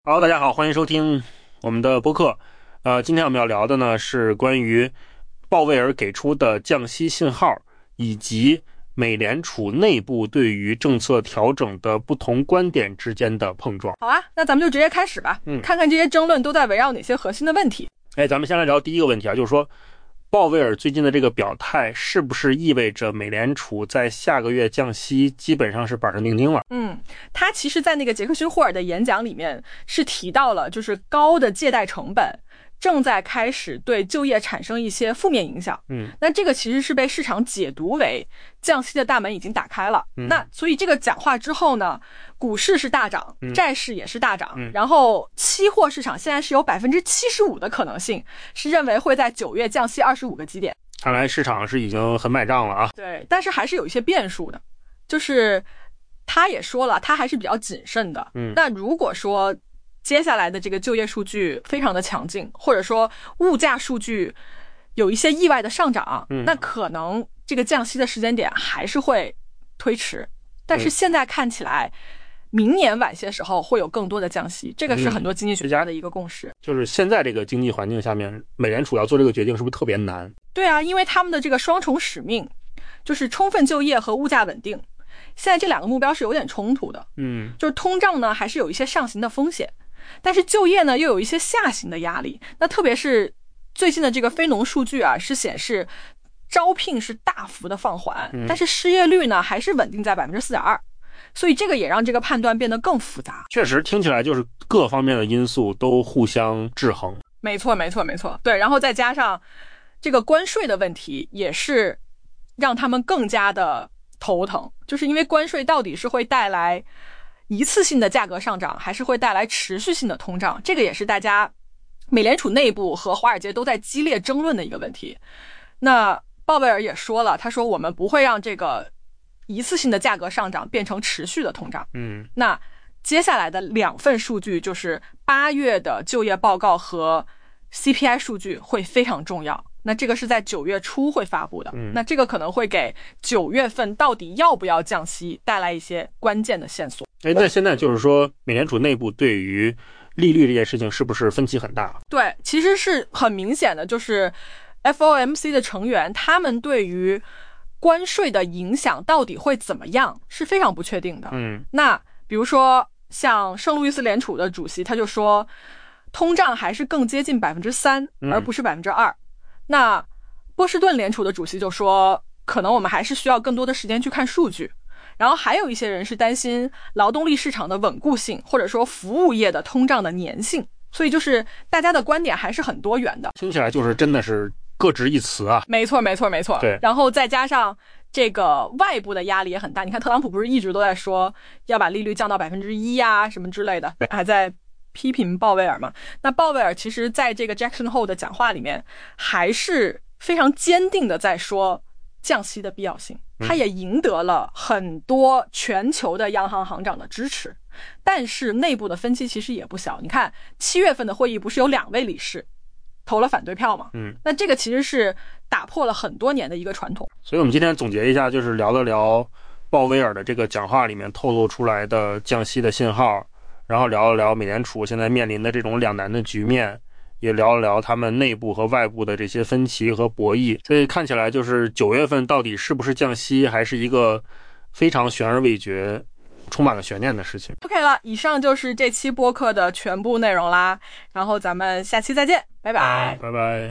好，大家好，欢迎收听我们的播客。今天我们要聊的呢是关于鲍威尔给出的降息信号，以及美联储内部对于政策调整的不同观点之间的碰撞。 好啊，那咱们就直接开始吧。看看这些争论都在围绕哪些核心的问题。 咱们先来聊第一个问题啊，就是说鲍威尔最近的这个表态是不是意味着美联储在下个月降息基本上是板上钉钉了？ 他其实在那个杰克逊霍尔的演讲里面是提到了，就是高的借贷成本正在开始对就业产生一些负面影响。那这个其实是被市场解读为降息的大门已经打开了。那所以这个讲话之后呢，股市是大涨，债市也是大涨，然后期货市场现在是有 75% 的可能性是认为会在9月降息25个基点。 看来市场是已经很买账了啊。 对，但是还是有一些变数的，就是他也说了，他还是比较谨慎的。那如果说接下来的这个就业数据非常的强劲，或者说物价数据有一些意外的上涨，那可能这个降息的时间点还是会推迟。但是现在看起来，明年晚些时候会有更多的降息，这个是很多经济学家的一个共识。 就是现在这个经济环境下面，美联储要做这个决定是不是特别难？ 对啊，因为他们的这个双重使命，就是充分就业和物价稳定，现在这两个目标是有点冲突的。就是通胀呢还是有一些上行的风险，但是就业呢又有一些下行的压力。那特别是最近的这个非农数据啊，是显示招聘是大幅的放缓，但是失业率呢还是稳定在 4.2%， 所以这个也让这个判断变得更复杂。 确实听起来就是各方面的因素都互相制衡。 没错。对，然后再加上这个关税的问题，也是让他们更加的头疼，就是因为关税到底是会带来一次性的价格上涨，还是会带来持续性的通胀，这个也是大家美联储内部和华尔街都在激烈争论的一个问题。那鲍威尔也说了，他说我们不会让这个一次性的价格上涨变成持续的通胀。那接下来的2份数据，就是8月的就业报告和 CPI 数据会非常重要。那这个是在9月初会发布的，那这个可能会给9月份到底要不要降息带来一些关键的线索。 那现在就是说美联储内部对于利率这件事情是不是分歧很大？ 对，其实是很明显的，就是 FOMC 的成员他们对于关税的影响到底会怎么样是非常不确定的。那比如说像圣路易斯联储的主席他就说，通胀还是更接近 3%， 而不是 2%。那波士顿联储的主席就说，可能我们还是需要更多的时间去看数据。然后还有一些人是担心劳动力市场的稳固性，或者说服务业的通胀的粘性。所以就是大家的观点还是很多元的。 听起来就是真的是各执一词啊。 没错。 对， 然后再加上这个外部的压力也很大。你看特朗普不是一直都在说要把利率降到 1% 啊什么之类的，还在批评鲍威尔嘛。那鲍威尔其实在这个 Jackson Hole 的讲话里面还是非常坚定的在说降息的必要性，他也赢得了很多全球的央行行长的支持。但是内部的分歧其实也不小，你看7月份的会议不是有2位理事投了反对票吗？那这个其实是打破了很多年的一个传统。 所以我们今天总结一下，就是聊了聊鲍威尔的这个讲话里面透露出来的降息的信号，然后聊了聊美联储现在面临的这种两难的局面，也聊了聊他们内部和外部的这些分歧和博弈。所以看起来就是9月份到底是不是降息，还是一个非常悬而未决，充满了悬念的事情。 OK 了，以上就是这期播客的全部内容啦，然后咱们下期再见，拜拜。 拜拜。